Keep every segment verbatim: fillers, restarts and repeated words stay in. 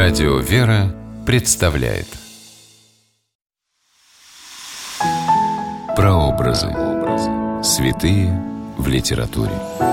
Радио «Вера» представляет Прообразы. Святые в литературе.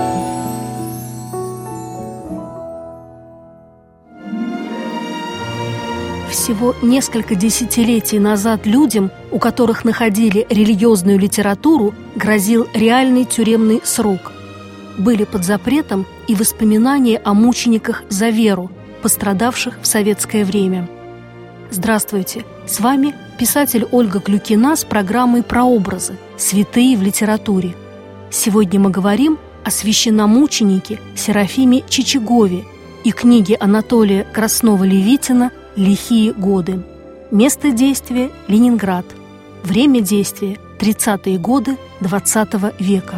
Всего несколько десятилетий назад людям, у которых находили религиозную литературу, грозил реальный тюремный срок. Были под запретом и воспоминания о мучениках за веру, пострадавших в советское время. Здравствуйте! С вами писатель Ольга Клюкина с программой «Прообразы. Святые в литературе». Сегодня мы говорим о священномученике Серафиме Чичагове и книге Анатолия Краснова-Левитина «Лихие годы». Место действия – Ленинград. Время действия – тридцатые годы двадцатого века.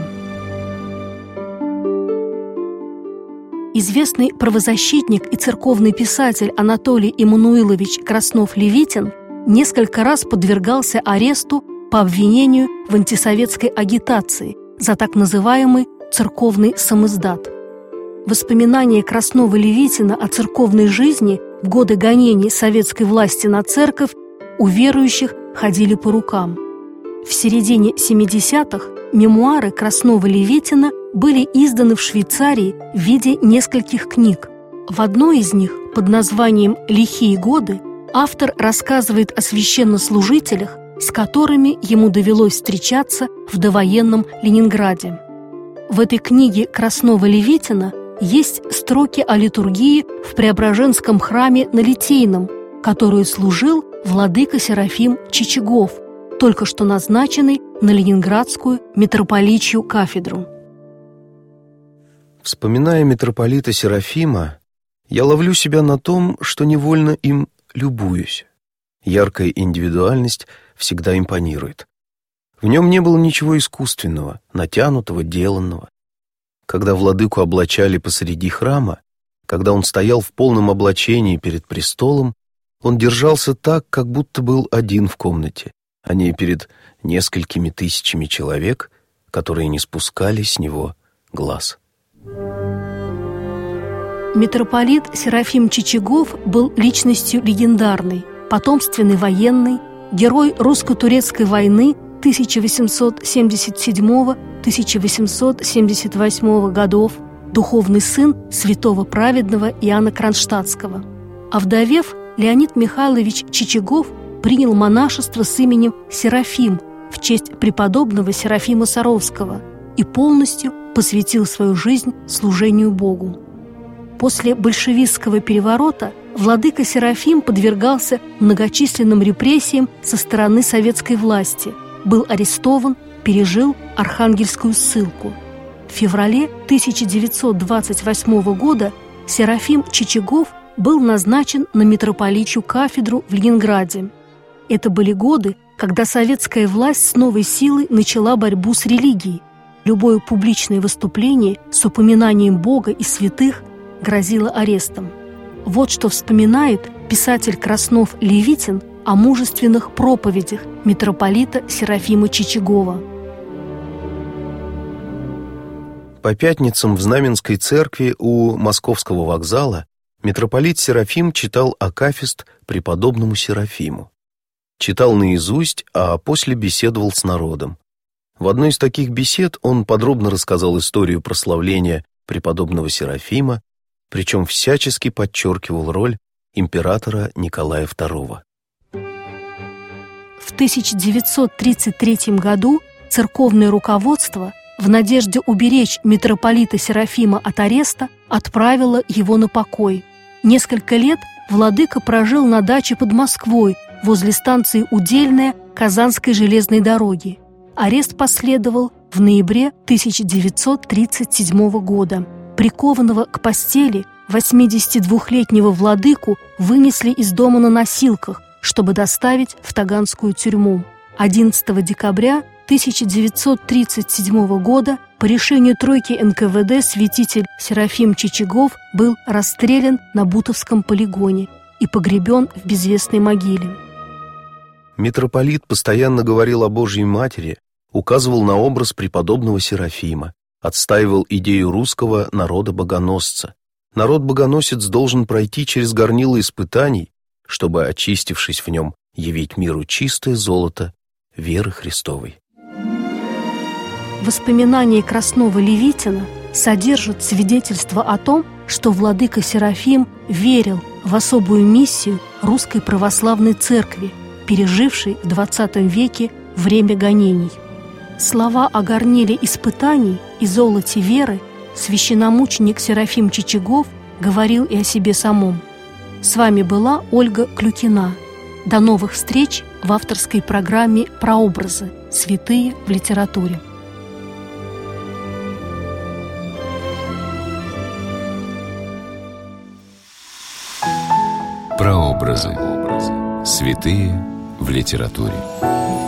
Известный правозащитник и церковный писатель Анатолий Иммануилович Краснов-Левитин несколько раз подвергался аресту по обвинению в антисоветской агитации за так называемый церковный самиздат. Воспоминания Краснова-Левитина о церковной жизни в годы гонений советской власти на церковь у верующих ходили по рукам. В середине семидесятых мемуары Краснова-Левитина были изданы в Швейцарии в виде нескольких книг. В одной из них, под названием «Лихие годы», автор рассказывает о священнослужителях, с которыми ему довелось встречаться в довоенном Ленинграде. В этой книге Краснова-Левитина есть строки о литургии в Преображенском храме на Литейном, которую служил владыка Серафим Чичагов, только что назначенный на Ленинградскую митрополичью кафедру. Вспоминая митрополита Серафима, я ловлю себя на том, что невольно им любуюсь. Яркая индивидуальность всегда импонирует. В нем не было ничего искусственного, натянутого, деланного. Когда владыку облачали посреди храма, когда он стоял в полном облачении перед престолом, он держался так, как будто был один в комнате, а не перед несколькими тысячами человек, которые не спускали с него глаз. Митрополит Серафим Чичагов был личностью легендарной, потомственный военный, герой русско-турецкой войны тысяча восемьсот семьдесят седьмого — тысяча восемьсот семьдесят восьмого годов, духовный сын святого праведного Иоанна Кронштадтского. Овдовев, Леонид Михайлович Чичагов принял монашество с именем Серафим в честь преподобного Серафима Саровского и полностью посвятил свою жизнь служению Богу. После большевистского переворота владыка Серафим подвергался многочисленным репрессиям со стороны советской власти, был арестован, пережил архангельскую ссылку. В феврале тысяча девятьсот двадцать восьмого года Серафим Чичагов был назначен на митрополичью кафедру в Ленинграде. Это были годы, когда советская власть с новой силой начала борьбу с религией. Любое публичное выступление с упоминанием Бога и святых грозило арестом. Вот что вспоминает писатель Краснов-Левитин о мужественных проповедях митрополита Серафима Чичагова. По пятницам в Знаменской церкви у Московского вокзала митрополит Серафим читал акафист преподобному Серафиму. Читал наизусть, а после беседовал с народом. В одной из таких бесед он подробно рассказал историю прославления преподобного Серафима, причем всячески подчеркивал роль императора Николая второго. В тысяча девятьсот тридцать третьем году церковное руководство в надежде уберечь митрополита Серафима от ареста отправило его на покой. Несколько лет владыка прожил на даче под Москвой возле станции Удельная Казанской железной дороги. Арест последовал в ноябре тысяча девятьсот тридцать седьмого года. Прикованного к постели восьмидесятидвухлетнего владыку вынесли из дома на носилках, чтобы доставить в Таганскую тюрьму. одиннадцатого декабря тысяча девятьсот тридцать седьмого года по решению тройки эн ка вэ дэ святитель Серафим Чичагов был расстрелян на Бутовском полигоне и погребен в безвестной могиле. Митрополит постоянно говорил о Божьей Матери, указывал на образ преподобного Серафима, отстаивал идею русского народа-богоносца, народ-богоносец должен пройти через горнило испытаний, чтобы, очистившись в нем, явить миру чистое золото веры Христовой. Воспоминания Краснова-Левитина содержат свидетельство о том, что владыка Серафим верил в особую миссию Русской Православной Церкви, пережившей в двадцатом веке время гонений. Слова о горниле испытаний и золоте веры священномученик Серафим Чичагов говорил и о себе самом. С вами была Ольга Клюкина. До новых встреч в авторской программе «Прообразы. Святые в литературе». Прообразы. Святые в литературе.